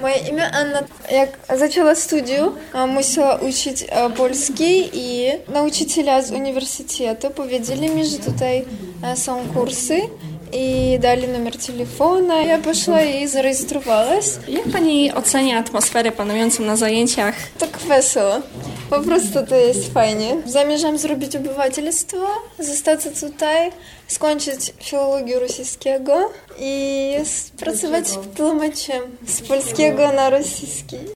Moje imię Anna. Jak zaczęła studium, musiała uczyć polski i nauczyciele z uniwersytetu powiedzieli mi, że tutaj są kursy i dali numer telefonu. Ja poszła i zarejestrowałaś. Jak pani ocenia atmosferę panującą na zajęciach? Tak wesoło. Po prostu to jest fajnie. Zamierzam zrobić obywatelstwo, zostać tutaj, skończyć filologię rosyjskiego i pracować tłumaczem z polskiego na rosyjski.